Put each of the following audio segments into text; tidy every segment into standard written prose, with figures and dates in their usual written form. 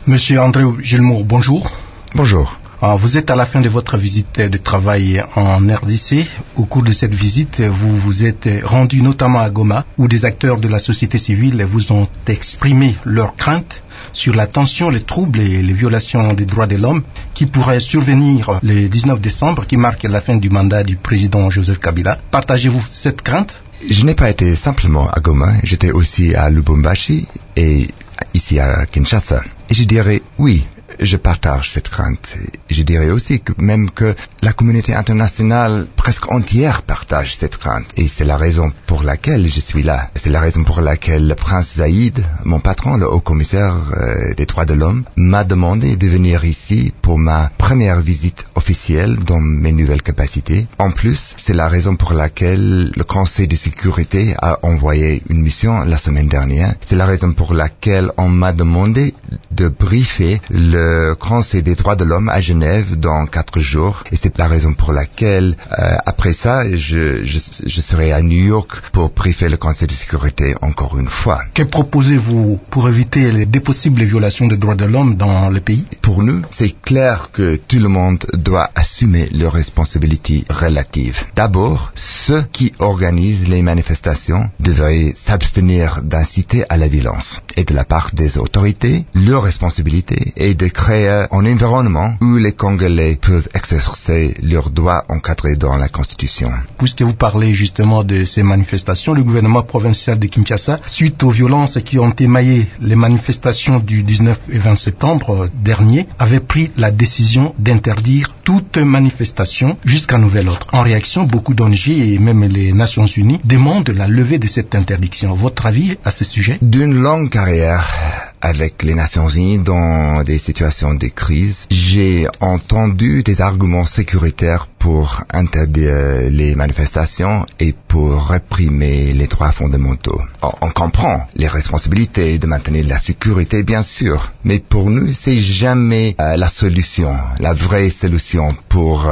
Monsieur André Gilmour, bonjour. Bonjour. Vous êtes à la fin de votre visite de travail en RDC. Au cours de cette visite, vous vous êtes rendu notamment à Goma, où des acteurs de la société civile vous ont exprimé leurs craintes sur la tension, les troubles et les violations des droits de l'homme qui pourraient survenir le 19 décembre, qui marque la fin du mandat du président Joseph Kabila. Partagez-vous cette crainte? Je n'ai pas été simplement à Goma, j'étais aussi à Lubumbashi et ici à Kinshasa. Et je dirais oui, je partage cette crainte. Je dirais aussi que même que la communauté internationale presque entière partage cette crainte. Et c'est la raison pour laquelle je suis là. C'est la raison pour laquelle le prince Zaïd, mon patron, le haut-commissaire des droits de l'homme, m'a demandé de venir ici pour ma première visite officielle dans mes nouvelles capacités. En plus, c'est la raison pour laquelle le Conseil de sécurité a envoyé une mission la semaine dernière. C'est la raison pour laquelle on m'a demandé de briefer le Conseil des droits de l'homme à Genève dans 4 jours. Et c'est la raison pour laquelle, après ça, je serai à New York pour briefer le Conseil de sécurité encore une fois. Que proposez-vous pour éviter des possibles violations des droits de l'homme dans le pays? Pour nous, c'est clair que tout le monde doit assumer leurs responsabilités relatives. D'abord, ceux qui organisent les manifestations devraient s'abstenir d'inciter à la violence. Et de la part des autorités, leur responsabilité est de créer un environnement où les Congolais peuvent exercer leurs droits encadrés dans la Constitution. Puisque vous parlez justement de ces manifestations, le gouvernement provincial de Kinshasa, suite aux violences qui ont émaillé les manifestations du 19 et 20 septembre dernier, avait pris la décision d'interdire toute manifestation jusqu'à nouvel ordre. En réaction, beaucoup d'ONG et même les Nations Unies demandent la levée de cette interdiction. Votre avis à ce sujet? D'une longue carrière avec les Nations Unies dans des situations de crise, j'ai entendu des arguments sécuritaires pour interdire les manifestations et pour réprimer les droits fondamentaux. On comprend les responsabilités de maintenir la sécurité, bien sûr, mais pour nous, c'est jamais la solution, la vraie solution pour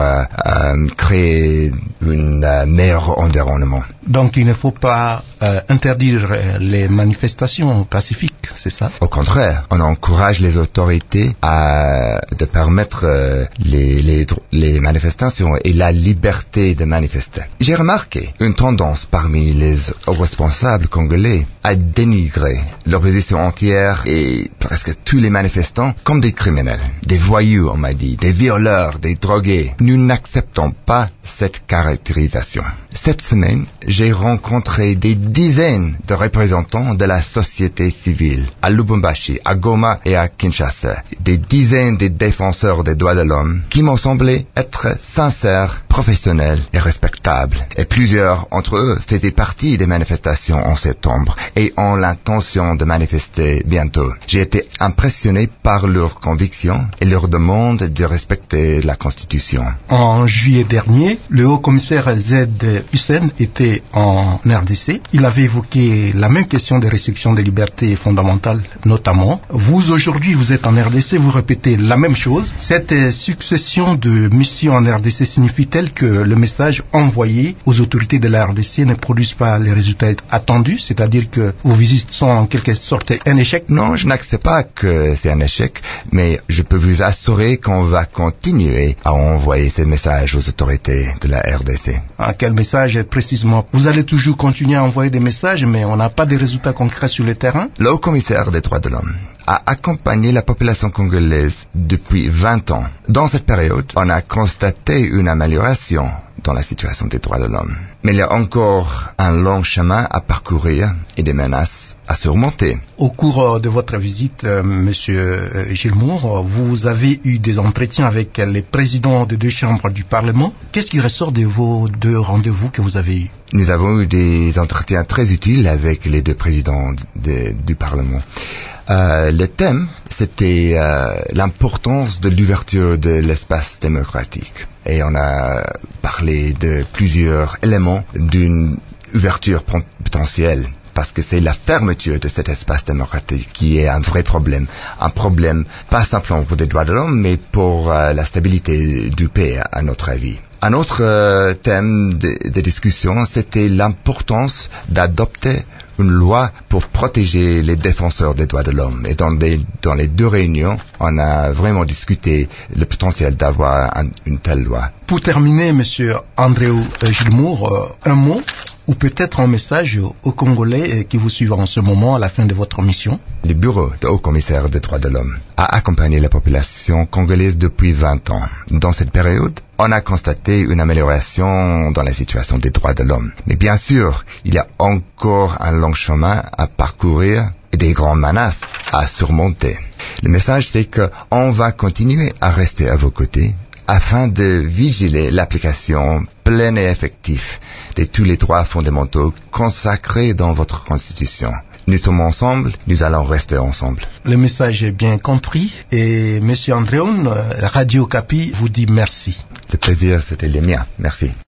créer un meilleur environnement. Donc il ne faut pas interdire les manifestations pacifiques, c'est ça? Au contraire, on encourage les autorités de permettre les manifestations et la liberté de manifester. J'ai remarqué une tendance parmi les responsables congolais à dénigrer l'opposition entière et presque tous les manifestants comme des criminels, des voyous, on m'a dit, des violeurs, des drogués. Nous n'acceptons pas cette caractérisation. Cette semaine, j'ai rencontré des dizaines de représentants de la société civile à Lubumbashi, à Goma et à Kinshasa. Des dizaines de défenseurs des droits de l'homme qui m'ont semblé être sincères, professionnels et respectables. Et plusieurs d'entre eux faisaient partie des manifestations en septembre et ont l'intention de manifester bientôt. J'ai été impressionné par leurs convictions et leur demande de respecter la Constitution. En juillet dernier, le haut-commissaire Z. Hussein était en RDC. Il avait évoqué la même question des restrictions des libertés fondamentales, notamment. Vous, aujourd'hui, vous êtes en RDC, vous répétez la même chose. Cette succession de missions en RDC signifie-t-elle que le message envoyé aux autorités de la RDC ne produise pas les résultats attendus, c'est-à-dire que vos visites sont en quelque sorte un échec? Non, je n'accepte pas que c'est un échec, mais je peux vous assurer qu'on va continuer à envoyer ces messages aux autorités de la RDC. Quel message précisément? Vous allez toujours continuer à envoyer des messages, mais on n'a pas de résultats concrets sur le terrain? Le haut-commissaire des droits de l'homme a accompagné la population congolaise depuis 20 ans. Dans cette période, on a constaté une amélioration dans la situation des droits de l'homme. Mais il y a encore un long chemin à parcourir et des menaces à surmonter. Au cours de votre visite, Monsieur Gilmour, vous avez eu des entretiens avec les présidents des 2 chambres du Parlement. Qu'est-ce qui ressort de vos 2 rendez-vous que vous avez eus? Nous avons eu des entretiens très utiles avec les 2 présidents du Parlement. Le thème, c'était l'importance de l'ouverture de l'espace démocratique. Et on a parlé de plusieurs éléments d'une ouverture potentielle. parce que c'est la fermeture de cet espace démocratique qui est un vrai problème. Un problème pas simplement pour les droits de l'homme, mais pour la stabilité du pays, à notre avis. Un autre thème de discussion, c'était l'importance d'adopter une loi pour protéger les défenseurs des droits de l'homme. Et dans les deux réunions, on a vraiment discuté le potentiel d'avoir une telle loi. Pour terminer, Monsieur Andréo Gilmour, un mot ou peut-être un message aux Congolais qui vous suivent en ce moment à la fin de votre mission. Le bureau de haut-commissaire des droits de l'homme a accompagné la population congolaise depuis 20 ans. Dans cette période, on a constaté une amélioration dans la situation des droits de l'homme. Mais bien sûr, il y a encore un long chemin à parcourir et des grandes menaces à surmonter. Le message, c'est qu'on va continuer à rester à vos côtés afin de vigiler l'application pleine et effective de tous les droits fondamentaux consacrés dans votre Constitution. Nous sommes ensemble, nous allons rester ensemble. Le message est bien compris et Monsieur Andréon, Radio Okapi vous dit merci. Le plaisir, c'était le mien. Merci.